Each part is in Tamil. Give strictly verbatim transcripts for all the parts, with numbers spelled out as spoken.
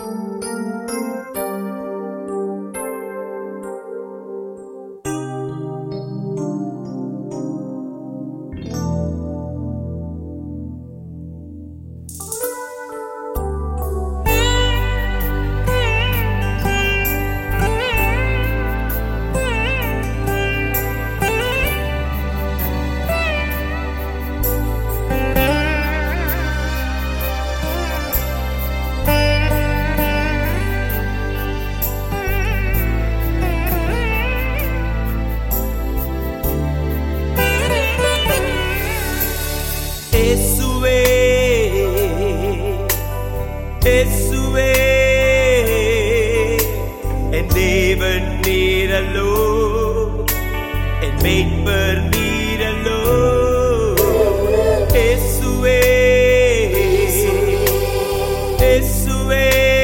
இயேசுவே என் தேவன் நீரல்லோ, என் மீட்பர் நீரல்லோ. இயேசுவே இயேசுவே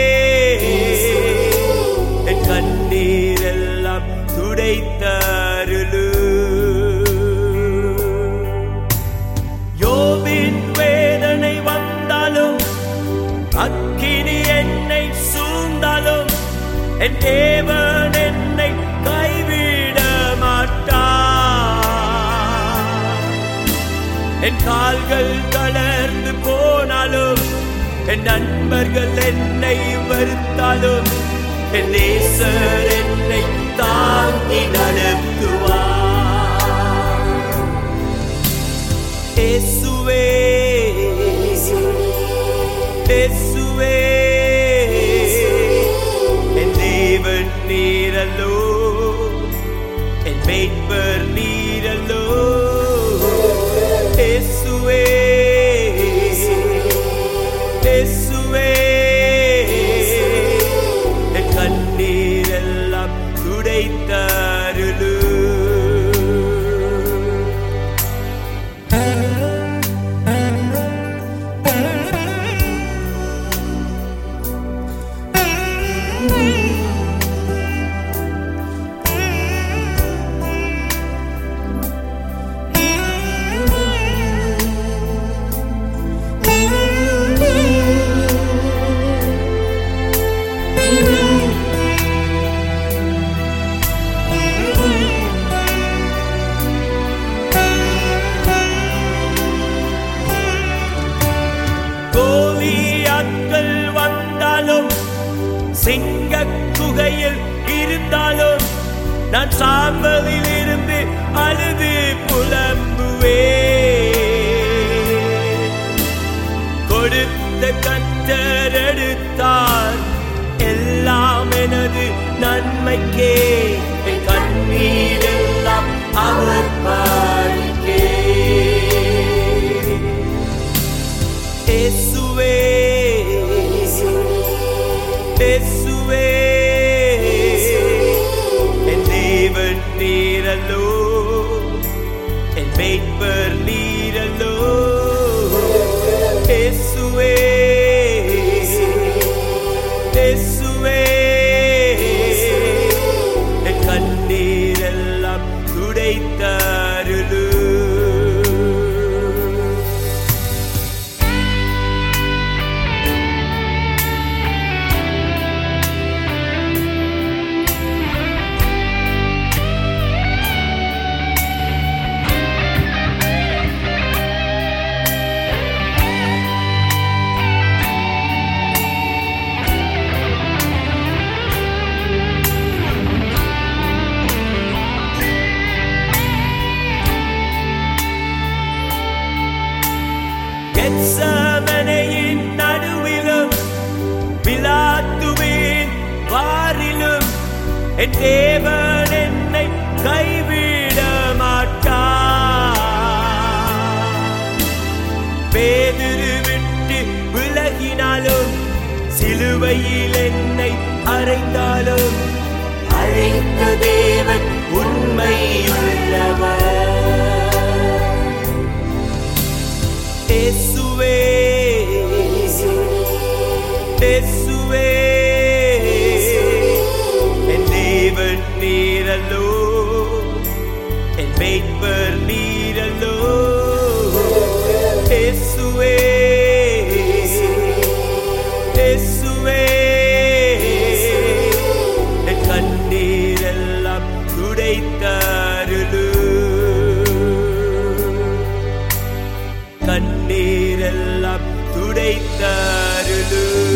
என் கண்ணீரெல்லாம் துடைத்தருளு. யோபின் வேதனை வந்தாலும், அக்கினி என்னை சூழ்ந்தாலும், என் தேவன் என்னை கைவிட மாட்டார். என் கால்கள் தளர்ந்து போனாலும், என் நண்பர்கள் என்னை வெறுத்தாலும், என் நேசர் என்னை தாங்கி நடத்துவார். இயேசுவே இயேசுவே என் தேவன் நீரல்லோ, என் மீட்பர் நீரல்லோ. இயேசுவே இயேசுவே என் கண்ணீரெல்லாம் துடைத்தருளு. கோலியாத்கள் வந்தாலும், சிங்க குகையில் இருந்தாலும், நான் சாம்பலில் இருந்து அழுது புலம்புவே. கொடுத்த கர்த்தர் எடுத்தார், எல்லாம் எனது நன்மைக்கே. என் கண்ணீரெல்லாம் அவர் பாடிக்கே. இயேசுவே இயேசுவே என் தேவன் நீரல்லோ, என் மீட்பர் நீரல்லோ. இயேசுவே இயேசுவே என் கண்ணீரெல்லாம் துடைத்தருளு. கெத்செமனேயின் நடுவிலும், பிலாத்துவின் வாரிலும், என் தேவன் என்னை கைவிட மாட்டார். பேதுரு விட்டு விலகினாலும், சிலுவையில் என்னை அறைந்தாலும், அழைத்த தேவன் உண்மையுள்ளவர். இயேசுவே இயேசுவே என் தேவன் நீரல்லோ, என் மீட்பர் நீரல்லோ. இயேசுவே இயேசுவே துடைத்தருளு கண்ணீரெல்லாம் துடைத்தருளு